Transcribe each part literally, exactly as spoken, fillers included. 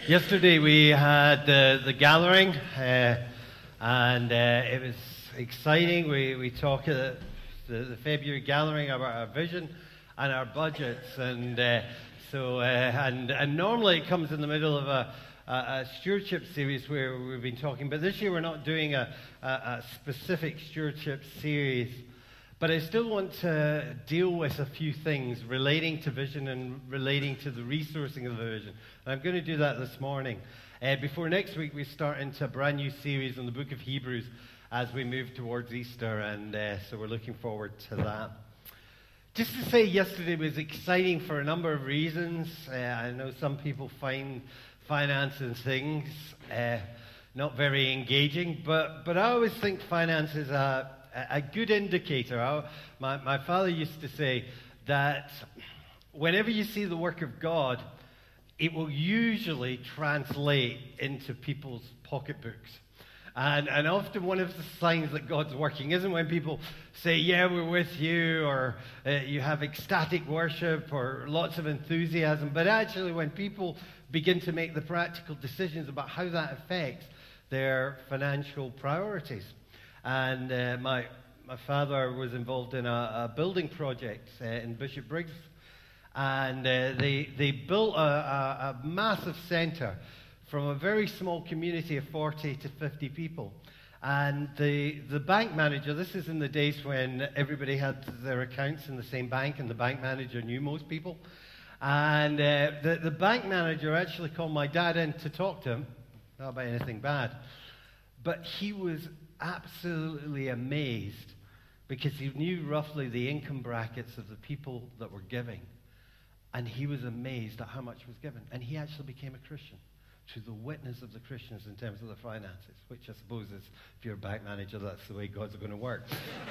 Yesterday we had uh, the gathering, uh, and uh, it was exciting. We we talked at the, the February gathering about our vision and our budgets, and uh, so uh, and and normally it comes in the middle of a, a, a stewardship series where we've been talking, but this year we're not doing a, a, a specific stewardship series. But I still want to deal with a few things relating to vision and relating to the resourcing of the vision. And I'm going to do that this morning. Uh, before next week, we start into a brand new series on the book of Hebrews as we move towards Easter. And uh, so we're looking forward to that. Just to say, yesterday was exciting for a number of reasons. Uh, I know some people find finance and things uh, not very engaging. But, but I always think finance is a... a good indicator. My, my father used to say that whenever you see the work of God, it will usually translate into people's pocketbooks. And, and often one of the signs that God's working isn't when people say, yeah, we're with you, or uh, you have ecstatic worship, or lots of enthusiasm, but actually when people begin to make the practical decisions about how that affects their financial priorities. And uh, my my father was involved in a, a building project uh, in Bishopbriggs, and uh, they they built a, a, a massive centre from a very small community of forty to fifty people. And the the bank manager, this is in the days when everybody had their accounts in the same bank, and the bank manager knew most people. And uh, the the bank manager actually called my dad in to talk to him, not about anything bad, but he was absolutely amazed because he knew roughly the income brackets of the people that were giving, and he was amazed at how much was given, and he actually became a Christian through the witness of the Christians in terms of the finances, which I suppose is, if you're a bank manager, that's the way God's going to work.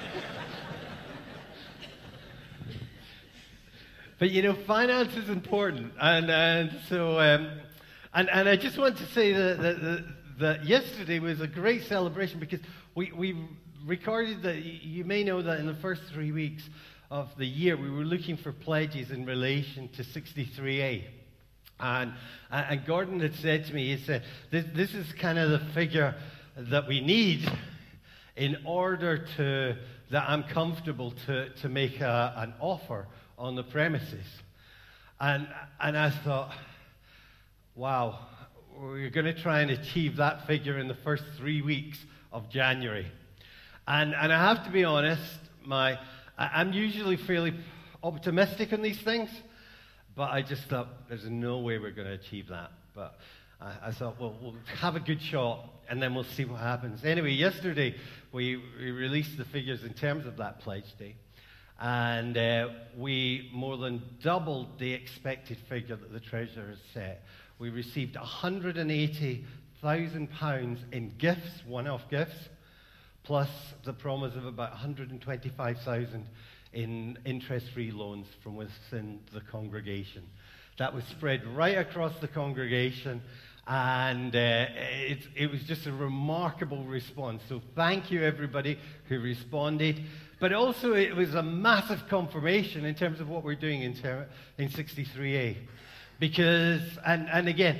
But you know, finance is important, and and so um, and and I just want to say that that, that that yesterday was a great celebration because we, we recorded that. You may know that in the first three weeks of the year we were looking for pledges in relation to sixty-three A. And, and Gordon had said to me, he said, this, this is kind of the figure that we need in order to, that I'm comfortable to, to make a, an offer on the premises. And, and I thought, wow, we're going to try and achieve that figure in the first three weeks of January. And and I have to be honest, my I, I'm usually fairly optimistic on these things, but I just thought there's no way we're going to achieve that. But I, I thought, well, we'll have a good shot, and then we'll see what happens. Anyway, yesterday we, we released the figures in terms of that pledge day, and uh, we more than doubled the expected figure that the Treasurer has set. We received one hundred eighty thousand pounds in gifts, one-off gifts, plus the promise of about one hundred twenty-five thousand in interest-free loans from within the congregation. That was spread right across the congregation, and uh, it, it was just a remarkable response. So thank you, everybody who responded. But also it was a massive confirmation in terms of what we're doing in, ter- in sixty-three A. Because, and, and again,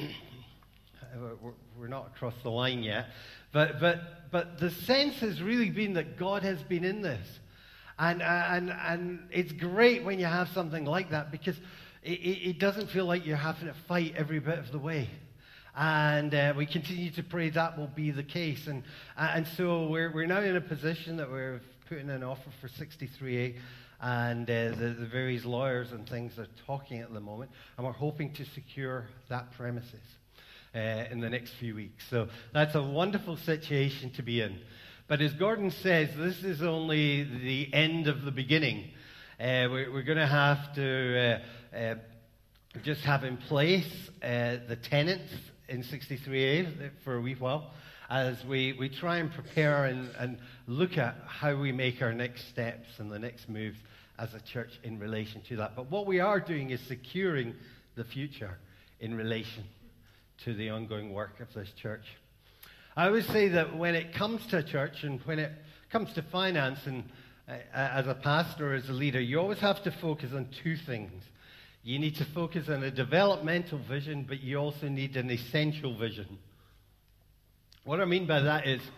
we're not across the line yet, but, but, but the sense has really been that God has been in this. And, and, and it's great when you have something like that because it, it doesn't feel like you're having to fight every bit of the way. And uh, we continue to pray that will be the case. And, and so we're, we're now in a position that we're putting an offer for sixty-three A. And uh, the, the various lawyers and things are talking at the moment, and we're hoping to secure that premises uh, in the next few weeks. So that's a wonderful situation to be in. But as Gordon says, this is only the end of the beginning. Uh, we're we're going to have to uh, uh, just have in place uh, the tenants in sixty-three A for a wee while, as we, we try and prepare and, and look at how we make our next steps and the next moves as a church in relation to that. But what we are doing is securing the future in relation to the ongoing work of this church. I always say that when it comes to a church and when it comes to finance, and uh, as a pastor, as a leader, you always have to focus on two things. You need to focus on a developmental vision, but you also need an essential vision. What I mean by that is,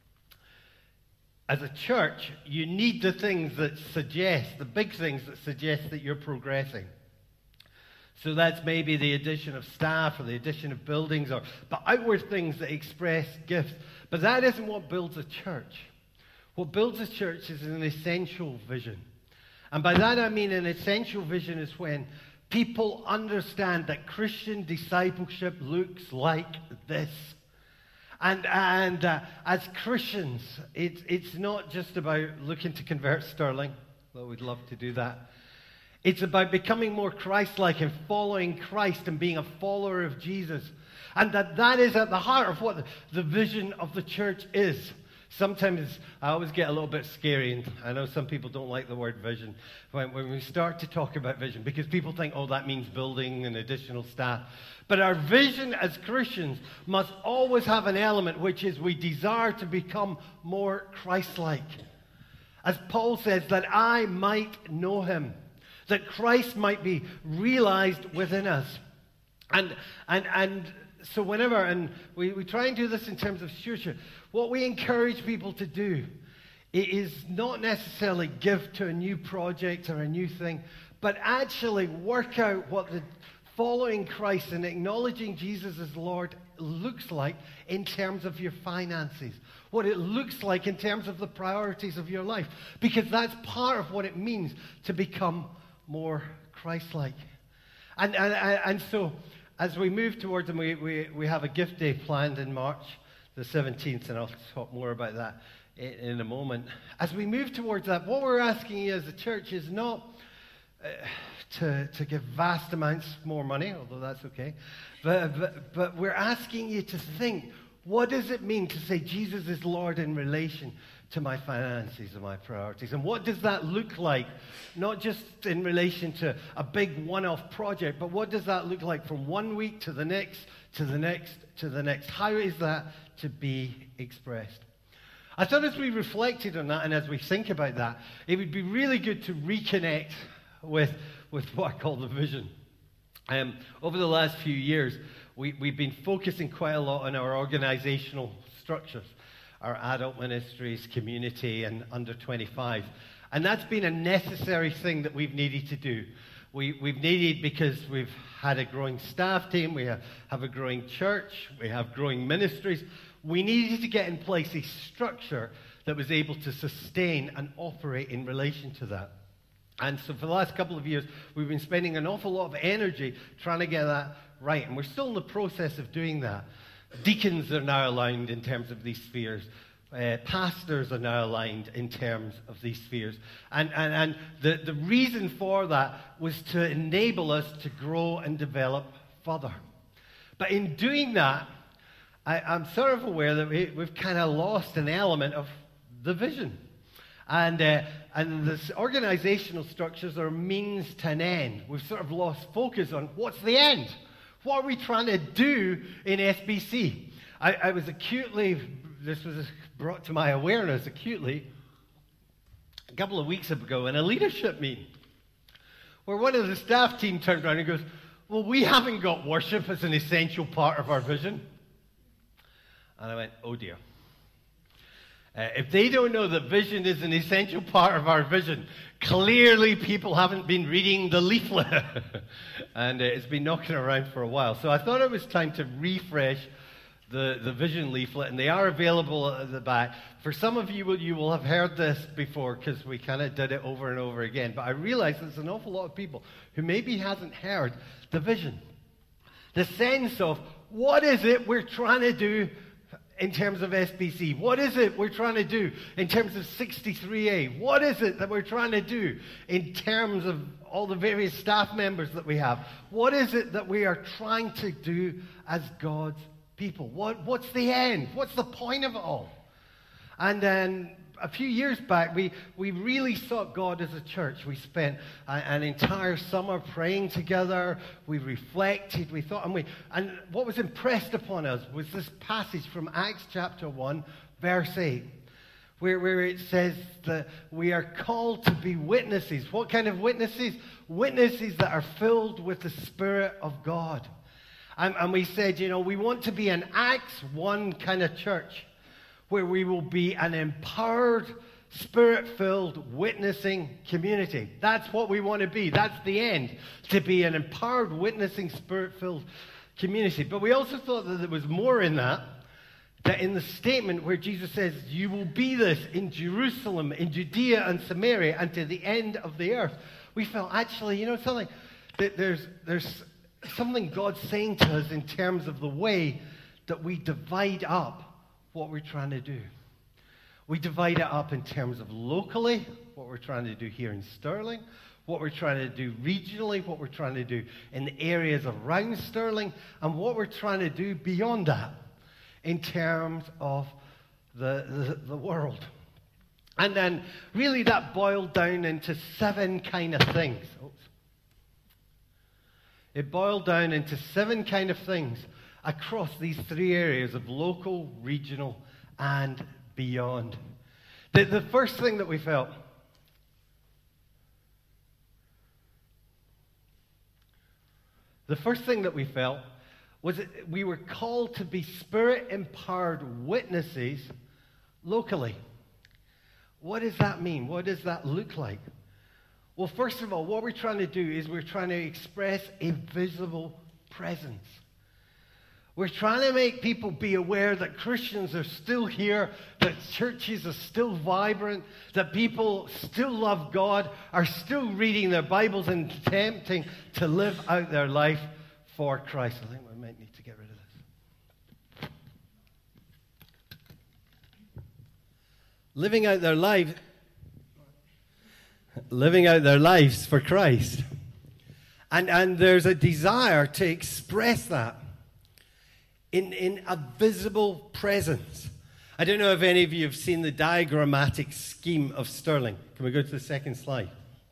as a church, you need the things that suggest, the big things that suggest that you're progressing. So that's maybe the addition of staff or the addition of buildings or but outward things that express gifts. But that isn't what builds a church. What builds a church is an essential vision. And by that I mean an essential vision is when people understand that Christian discipleship looks like this. And, and uh, as Christians, it's, it's not just about looking to convert Sterling, though we'd love to do that. It's about becoming more Christ-like and following Christ and being a follower of Jesus. And that that is at the heart of what the, the vision of the church is. Sometimes I always get a little bit scary, and I know some people don't like the word vision when, when we start to talk about vision, because people think, oh, that means building and additional staff. But our vision as Christians must always have an element, which is we desire to become more Christ-like. As Paul says, that I might know him, that Christ might be realized within us. And, and, and so whenever, and we, we try and do this in terms of stewardship, what we encourage people to do is not necessarily give to a new project or a new thing, but actually work out what the following Christ and acknowledging Jesus as Lord looks like in terms of your finances, what it looks like in terms of the priorities of your life, because that's part of what it means to become more Christ-like. And, and, and so as we move towards them, we, we, we have a gift day planned in March the seventeenth, and I'll talk more about that in, in a moment. As we move towards that, what we're asking you as a church is not uh, to, to give vast amounts more money, although that's okay, but, but, but we're asking you to think, what does it mean to say Jesus is Lord in relation to my finances and my priorities? And what does that look like? Not just in relation to a big one-off project, but what does that look like from one week to the next, to the next, to the next? How is that to be expressed? I thought as we reflected on that and as we think about that, it would be really good to reconnect with, with what I call the vision. Um, over the last few years, we, we've been focusing quite a lot on our organizational structures, our adult ministries, community, and under twenty-five. And that's been a necessary thing that we've needed to do. We, we've needed because we've had a growing staff team, we have, have a growing church, we have growing ministries. We needed to get in place a structure that was able to sustain and operate in relation to that. And so for the last couple of years, we've been spending an awful lot of energy trying to get that right. And we're still in the process of doing that. Deacons are now aligned in terms of these spheres. Uh, pastors are now aligned in terms of these spheres. And, and, and the, the reason for that was to enable us to grow and develop further. But in doing that, I, I'm sort of aware that we, we've kind of lost an element of the vision. And, uh, and the organizational structures are means to an end. We've sort of lost focus on what's the end. What are we trying to do in S B C? I, I was acutely, this was brought to my awareness acutely a couple of weeks ago in a leadership meeting where one of the staff team turned around and goes, well, we haven't got worship as an essential part of our vision. And I went, oh dear. Uh, if they don't know that vision is an essential part of our vision, clearly people haven't been reading the leaflet. And uh, it's been knocking around for a while. So I thought it was time to refresh the, the vision leaflet, and they are available at the back. For some of you, you will have heard this before because we kind of did it over and over again. But I realize there's an awful lot of people who maybe hasn't heard the vision. The sense of what is it we're trying to do in terms of S B C? What is it we're trying to do in terms of sixty-three A? What is it that we're trying to do in terms of all the various staff members that we have? What is it that we are trying to do as God's people? What, what's the end? What's the point of it all? And then a few years back, we, we really sought God as a church. We spent a, an entire summer praying together. We reflected. We thought, and we, and what was impressed upon us was this passage from Acts chapter one, verse eight, where, where it says that we are called to be witnesses. What kind of witnesses? Witnesses that are filled with the Spirit of God. And, and we said, you know, we want to be an Acts one kind of church where we will be an empowered, Spirit-filled, witnessing community. That's what we want to be. That's the end, to be an empowered, witnessing, Spirit-filled community. But we also thought that there was more in that, that in the statement where Jesus says, you will be this in Jerusalem, in Judea and Samaria, and to the end of the earth. We felt, actually, you know something, that there's, there's something God's saying to us in terms of the way that we divide up what we're trying to do. We divide it up in terms of locally, what we're trying to do here in Stirling, what we're trying to do regionally, what we're trying to do in the areas around Stirling, and what we're trying to do beyond that in terms of the, the, the world. And then really that boiled down into seven kind of things. Oops. It boiled down into seven kind of things across these three areas of local, regional, and beyond. The, the first thing that we felt the first thing that we felt was that we were called to be Spirit-empowered witnesses locally. What does that mean? What does that look like? Well, first of all, what we're trying to do is we're trying to express a visible presence. We're trying to make people be aware that Christians are still here, that churches are still vibrant, that people still love God, are still reading their Bibles and attempting to live out their life for Christ. I think we might need to get rid of this. Living out their life, living out their lives for Christ. And, and there's a desire to express that In, in a visible presence. I don't know if any of you have seen the diagrammatic scheme of Stirling. Can we go to the second slide?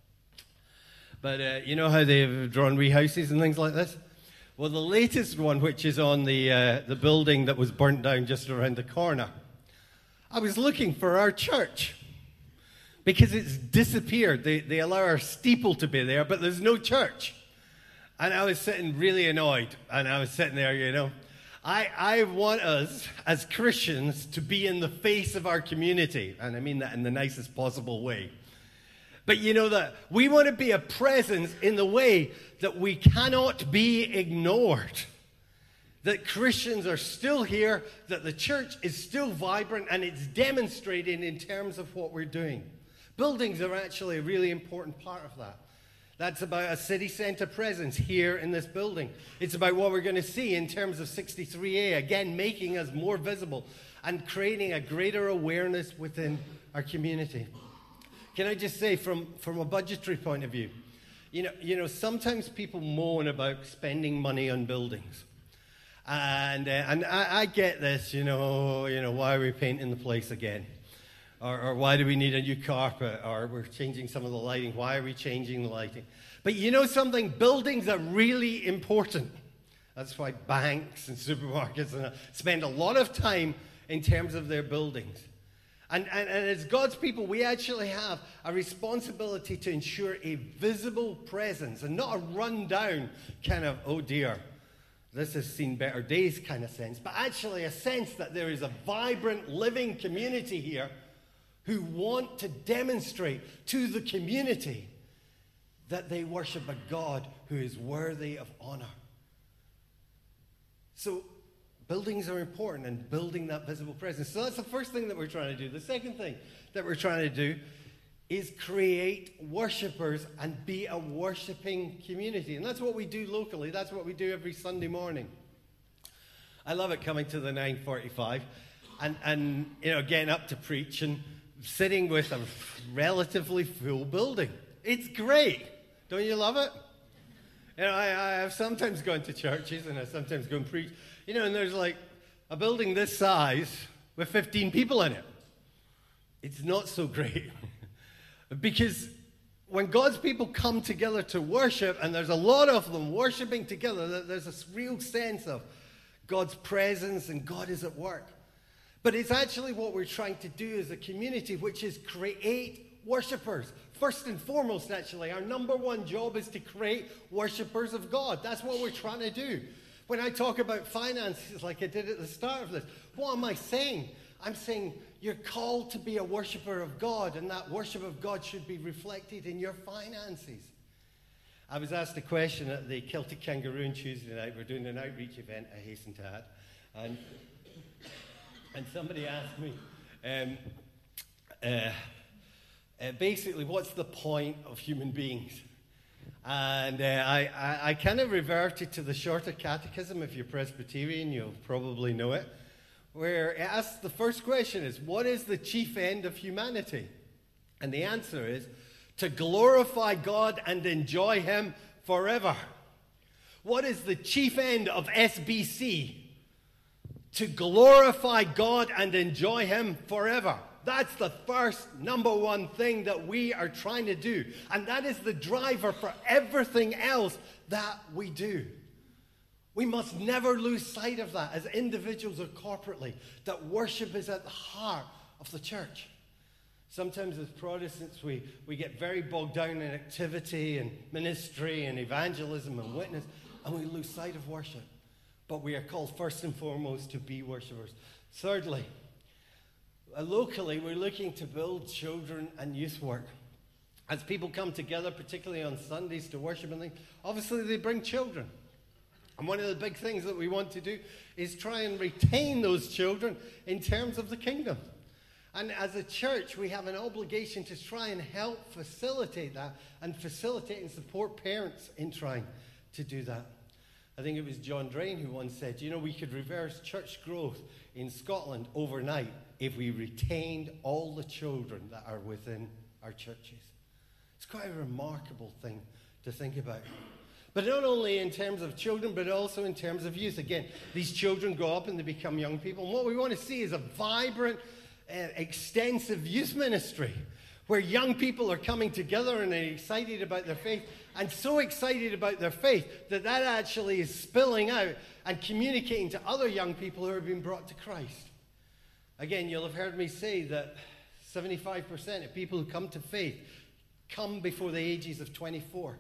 But uh, you know how they've drawn wee houses and things like this? Well, the latest one, which is on the, uh, the building that was burnt down just around the corner, I was looking for our church because it's disappeared. They, they allow our steeple to be there, but there's no church. And I was sitting really annoyed, and I was sitting there, you know, I, I want us, as Christians, to be in the face of our community. And I mean that in the nicest possible way. But you know that we want to be a presence in the way that we cannot be ignored. That Christians are still here, that the church is still vibrant, and it's demonstrating in terms of what we're doing. Buildings are actually a really important part of that. That's about a city centre presence here in this building. It's about what we're going to see in terms of sixty-three A, again, making us more visible and creating a greater awareness within our community. Can I just say, from, from a budgetary point of view, you know, you know, sometimes people moan about spending money on buildings. And, uh, and I, I get this, you know, you know, why are we painting the place again? Or, or why do we need a new carpet? Or we're changing some of the lighting. Why are we changing the lighting? But you know something? Buildings are really important. That's why banks and supermarkets and, uh, spend a lot of time in terms of their buildings. And, and, and as God's people, we actually have a responsibility to ensure a visible presence and not a run-down kind of, oh dear, this has seen better days kind of sense, but actually a sense that there is a vibrant, living community here who want to demonstrate to the community that they worship a God who is worthy of honor. So buildings are important, and building that visible presence. So that's the first thing that we're trying to do. The second thing that we're trying to do is create worshipers and be a worshiping community. And that's what we do locally. That's what we do every Sunday morning. I love it coming to the nine forty-five and, and you know, getting up to preach and sitting with a relatively full building. It's great. Don't you love it? You know, I, I have sometimes gone to churches and I sometimes go and preach, you know, and there's like a building this size with fifteen people in it. It's not so great. Because when God's people come together to worship, and there's a lot of them worshiping together, there's a real sense of God's presence and God is at work. But it's actually what we're trying to do as a community, which is create worshipers. First and foremost, actually, our number one job is to create worshipers of God. That's what we're trying to do. When I talk about finances, like I did at the start of this, what am I saying? I'm saying you're called to be a worshiper of God, and that worship of God should be reflected in your finances. I was asked a question at the Celtic Kangaroo on Tuesday night. We're doing an outreach event, I hasten to add. And, and somebody asked me, um, uh, uh, basically, what's the point of human beings? And uh, I, I, I kind of reverted to the Shorter Catechism. If you're Presbyterian, you'll probably know it, where it asks, the first question is, what is the chief end of humanity? And the answer is, to glorify God and enjoy Him forever. What is the chief end of S B C? To glorify God and enjoy Him forever. That's the first, number one thing that we are trying to do. And that is the driver for everything else that we do. We must never lose sight of that as individuals or corporately, that worship is at the heart of the church. Sometimes as Protestants, we, we get very bogged down in activity and ministry and evangelism and witness, and we lose sight of worship. But we are called first and foremost to be worshipers. Thirdly, uh, locally, we're looking to build children and youth work. As people come together, particularly on Sundays to worship and things, obviously they bring children. And one of the big things that we want to do is try and retain those children in terms of the kingdom. And as a church, we have an obligation to try and help facilitate that and facilitate and support parents in trying to do that. I think it was John Drain who once said, you know, we could reverse church growth in Scotland overnight if we retained all the children that are within our churches. It's quite a remarkable thing to think about. But not only in terms of children, but also in terms of youth. Again, these children grow up and they become young people. And what we want to see is a vibrant, Uh, extensive youth ministry where young people are coming together and they're excited about their faith, and so excited about their faith that that actually is spilling out and communicating to other young people who are being brought to Christ. Again, you'll have heard me say that seventy-five percent of people who come to faith come before the ages of twenty-four.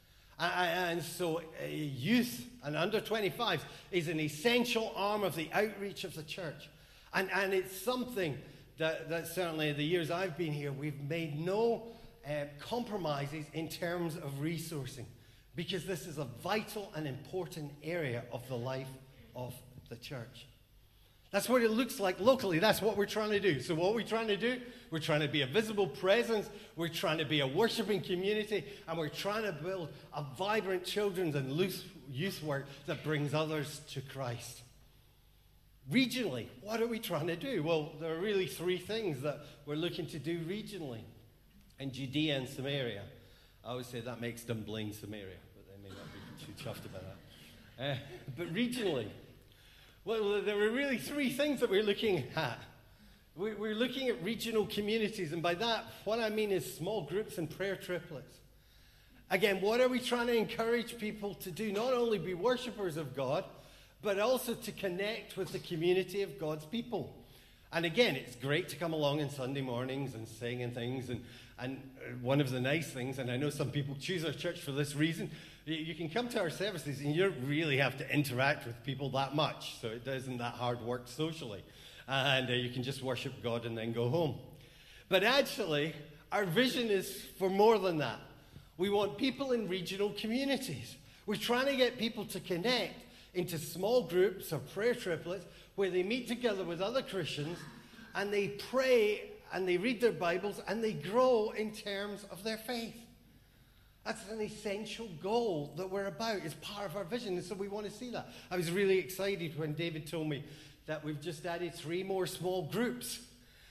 And so uh, youth and under twenty-five is an essential arm of the outreach of the church. And, and it's something that, that certainly in the years I've been here, we've made no uh, compromises in terms of resourcing, because this is a vital and important area of the life of the church. That's what it looks like locally. That's what we're trying to do. So what are we trying to do? We're trying to be a visible presence. We're trying to be a worshiping community. And we're trying to build a vibrant children's and youth work that brings others to Christ. Regionally, what are we trying to do? Well, there are really three things that we're looking to do regionally. In Judea and Samaria. I always say that makes them blame Samaria, but they may not be too chuffed about that. Uh, but regionally, well, there are really three things that we're looking at. We're looking at regional communities, and by that, what I mean is small groups and prayer triplets. Again, what are we trying to encourage people to do? Not only be worshippers of God, but also to connect with the community of God's people. And again, it's great to come along on Sunday mornings and sing and things. And, and one of the nice things, and I know some people choose our church for this reason, you, you can come to our services and you don't really have to interact with people that much. So it isn't that hard work socially. And uh, you can just worship God and then go home. But actually, our vision is for more than that. We want people in regional communities. We're trying to get people to connect into small groups or prayer triplets where they meet together with other Christians and they pray and they read their Bibles and they grow in terms of their faith. That's an essential goal that we're about. It's part of our vision, and so we want to see that. I was really excited when David told me that we've just added three more small groups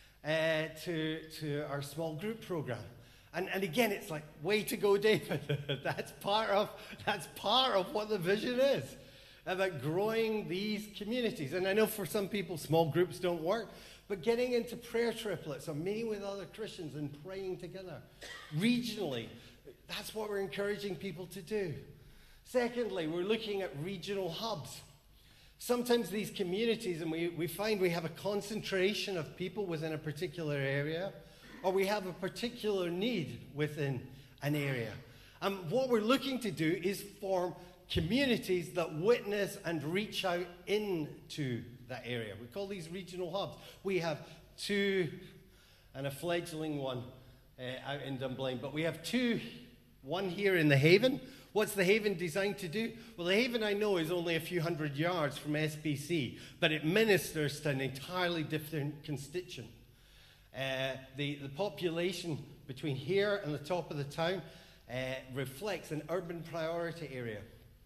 uh, to, to our small group program. And, and again, it's like, way to go, David. that's part of that's part of what the vision is, about growing these communities. And I know for some people, small groups don't work, but getting into prayer triplets or meeting with other Christians and praying together regionally, that's what we're encouraging people to do. Secondly, we're looking at regional hubs. Sometimes these communities, and we, we find we have a concentration of people within a particular area, or we have a particular need within an area. And what we're looking to do is form communities that witness and reach out into that area. We call these regional hubs. We have two, and a fledgling one uh, out in Dunblane, but we have two, one here in the Haven. What's the Haven designed to do? Well, the Haven, I know, is only a few hundred yards from S B C, but it ministers to an entirely different constituent. Uh, the, the population between here and the top of the town uh, reflects an urban priority area.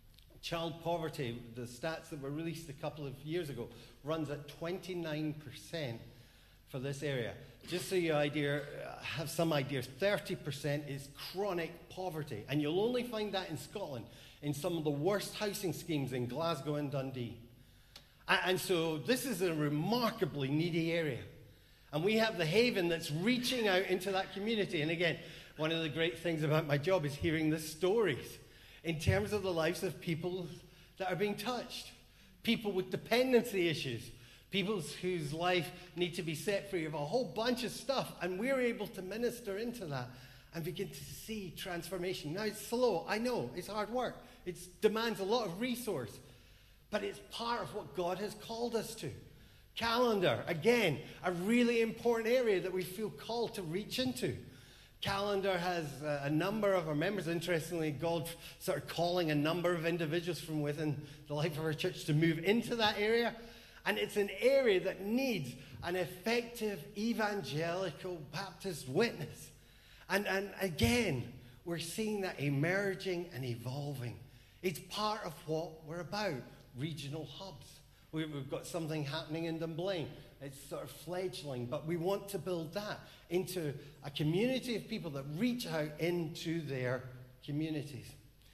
Child poverty, the stats that were released a couple of years ago, runs at twenty-nine percent for this area. Just so you idea, have some idea, thirty percent is chronic poverty. And you'll only find that in Scotland, in some of the worst housing schemes in Glasgow and Dundee. And, and so this is a remarkably needy area. And we have the Haven that's reaching out into that community. And again, one of the great things about my job is hearing the stories in terms of the lives of people that are being touched. People with dependency issues. People whose life need to be set free of a whole bunch of stuff. And we're able to minister into that and begin to see transformation. Now, it's slow. I know. It's hard work. It demands a lot of resource. But it's part of what God has called us to. Calendar, again, a really important area that we feel called to reach into. Calendar has a number of our members. Interestingly, God started calling a number of individuals from within the life of our church to move into that area. And it's an area that needs an effective evangelical Baptist witness. And, and again, we're seeing that emerging and evolving. It's part of what we're about, regional hubs. We, we've got something happening in Dunblane. It's sort of fledgling, but we want to build that into a community of people that reach out into their communities.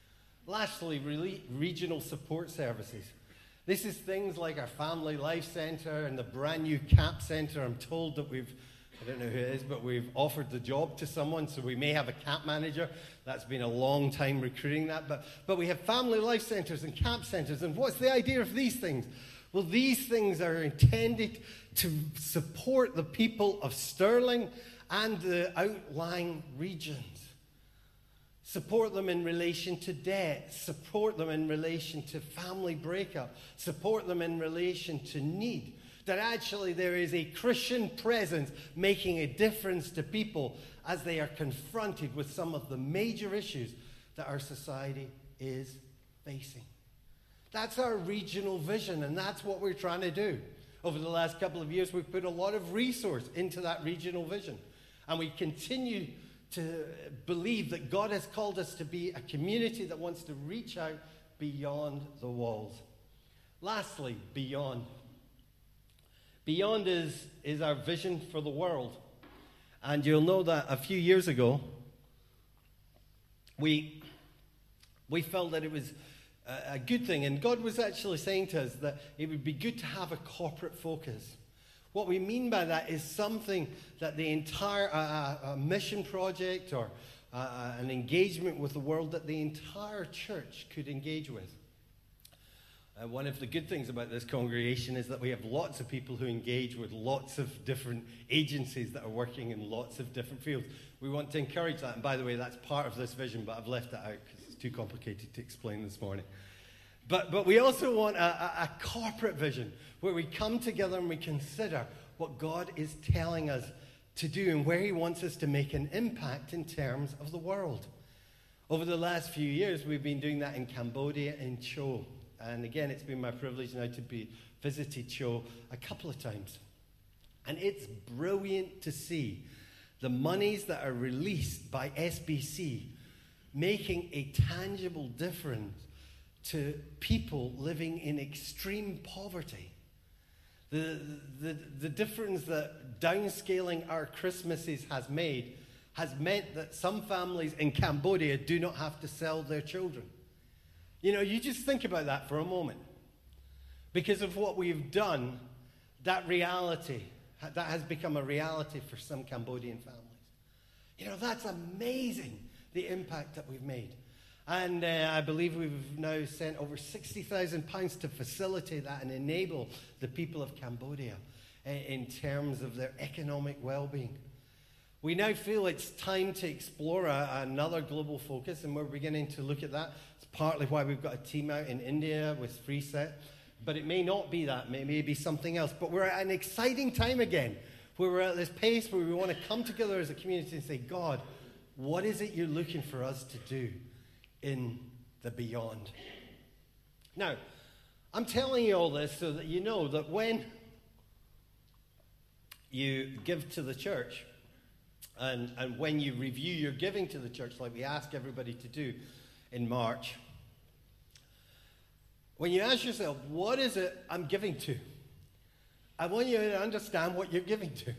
Lastly, really, regional support services. This is things like our Family Life Centre and the brand new CAP Centre. I'm told that we've, I don't know who it is, but we've offered the job to someone, so we may have a CAP manager. That's been a long time recruiting that. But, but we have Family Life Centres and CAP Centres. And what's the idea of these things? Well, these things are intended to support the people of Stirling and the outlying regions. Support them in relation to debt. Support them in relation to family breakup. Support them in relation to need. That actually there is a Christian presence making a difference to people as they are confronted with some of the major issues that our society is facing. That's our regional vision, and that's what we're trying to do. Over the last couple of years, we've put a lot of resource into that regional vision. And we continue to believe that God has called us to be a community that wants to reach out beyond the walls. Lastly, beyond. Beyond is, is our vision for the world. And you'll know that a few years ago, we, we felt that it was a, a good thing. And God was actually saying to us that it would be good to have a corporate focus. What we mean by that is something that the entire uh, a mission project or uh, an engagement with the world that the entire church could engage with. Uh, one of the good things about this congregation is that we have lots of people who engage with lots of different agencies that are working in lots of different fields. We want to encourage that. And by the way, that's part of this vision, but I've left that out because it's too complicated to explain this morning. But, but we also want a, a, a corporate vision where we come together and we consider what God is telling us to do and where he wants us to make an impact in terms of the world. Over the last few years, we've been doing that in Cambodia and Cho. And again, it's been my privilege now to be visited Cho a couple of times. And it's brilliant to see the monies that are released by S B C making a tangible difference to people living in extreme poverty. The, the, the difference that downscaling our Christmases has made has meant that some families in Cambodia do not have to sell their children. You know, you just think about that for a moment. Because of what we've done, that reality, that has become a reality for some Cambodian families. You know, that's amazing, the impact that we've made. And uh, I believe we've now sent over sixty thousand pounds to facilitate that and enable the people of Cambodia uh, in terms of their economic well-being. We now feel it's time to explore a, another global focus, and we're beginning to look at that. It's partly why we've got a team out in India with FreeSet, but it may not be that. It may be something else. But we're at an exciting time again, where we're at this pace where we want to come together as a community and say, God, what is it you're looking for us to do in the beyond? Now, I'm telling you all this so that you know that when you give to the church, and, and when you review your giving to the church, like we ask everybody to do in March, when you ask yourself, what is it I'm giving to? I want you to understand what you're giving to.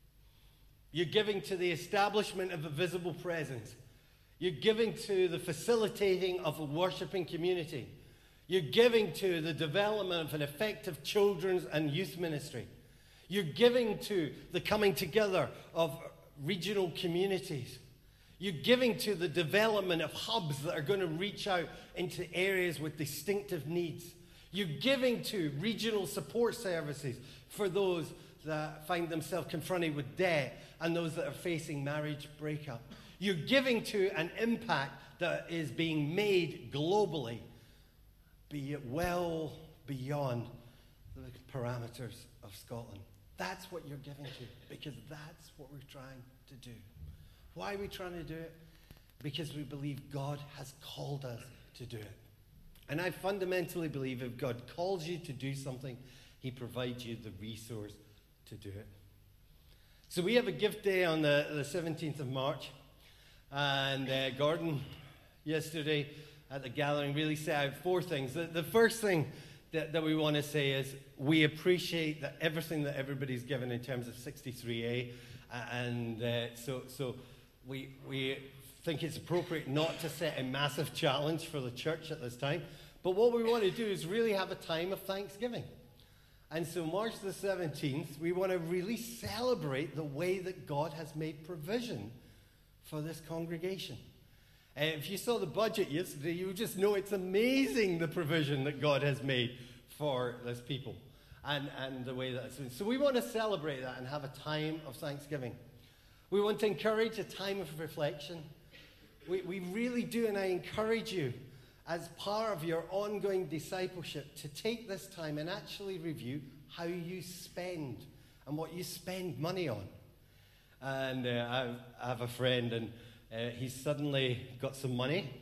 You're giving to the establishment of a visible presence. You're giving to the facilitating of a worshiping community. You're giving to the development of an effective children's and youth ministry. You're giving to the coming together of regional communities. You're giving to the development of hubs that are going to reach out into areas with distinctive needs. You're giving to regional support services for those that find themselves confronted with debt and those that are facing marriage breakup. You're giving to an impact that is being made globally, be it well beyond the parameters of Scotland. That's what you're giving to, because that's what we're trying to do. Why are we trying to do it? Because we believe God has called us to do it. And I fundamentally believe if God calls you to do something, he provides you the resource to do it. So we have a gift day on the, the seventeenth of March. And uh, Gordon, yesterday at the gathering, really set out four things. The, the first thing that, that we want to say is we appreciate that everything that everybody's given in terms of sixty-three A. And uh, so, so we, we think it's appropriate not to set a massive challenge for the church at this time. But what we want to do is really have a time of thanksgiving. And so March the seventeenth, we want to really celebrate the way that God has made provision for this congregation. Uh, if you saw the budget yesterday, you just know it's amazing the provision that God has made for this people and, and the way that it's been. So we want to celebrate that and have a time of thanksgiving. We want to encourage a time of reflection. We, we really do, and I encourage you as part of your ongoing discipleship to take this time and actually review how you spend and what you spend money on. And uh, I've, I have a friend, and uh, he's suddenly got some money,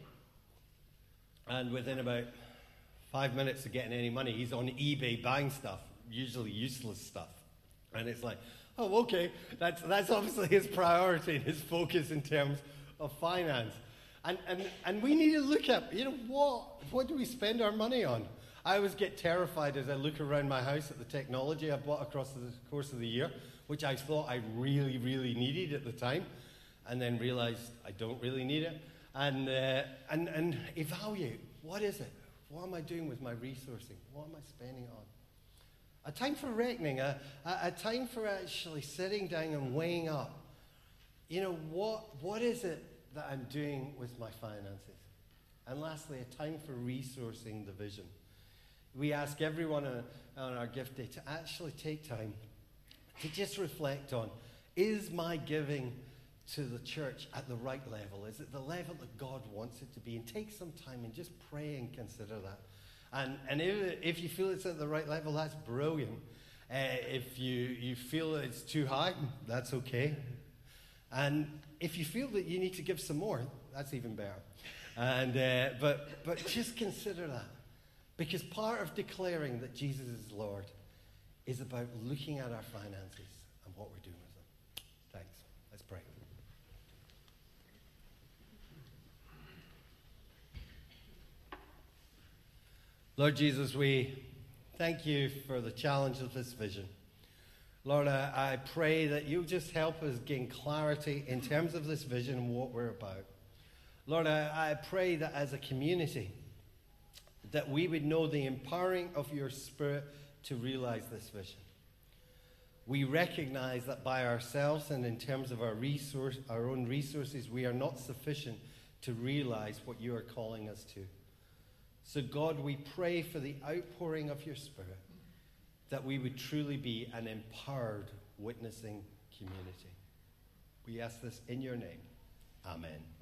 and within about five minutes of getting any money, he's on eBay buying stuff, usually useless stuff. And it's like, oh, okay, that's, that's obviously his priority and his focus in terms of finance. And, and, and we need to look at, you know, what, what do we spend our money on? I always get terrified as I look around my house at the technology I bought across the course of the year, which I thought I really, really needed at the time, and then realized I don't really need it. And, uh, and, and evaluate, what is it? What am I doing with my resourcing? What am I spending on? A time for reckoning, a, a, a time for actually sitting down and weighing up, you know, what what is it that I'm doing with my finances? And lastly, a time for resourcing the vision. We ask everyone on, on our gift day to actually take time to just reflect on, is my giving to the church at the right level? Is it the level that God wants it to be? And take some time and just pray and consider that. And, and if, if you feel it's at the right level, that's brilliant. Uh, if you, you feel that it's too high, that's okay. And if you feel that you need to give some more, that's even better. And uh, but but just consider that. Because part of declaring that Jesus is Lord is about looking at our finances and what we're doing with them. Thanks. Let's pray. Lord Jesus, we thank you for the challenge of this vision. Lord, I, I pray that you'll just help us gain clarity in terms of this vision and what we're about. Lord, I, I pray that as a community, that we would know the empowering of your Spirit to realize this vision. We recognize that by ourselves and in terms of our resource, our own resources, we are not sufficient to realize what you are calling us to. So, God, we pray for the outpouring of your Spirit, that we would truly be an empowered witnessing community. We ask this in your name. Amen.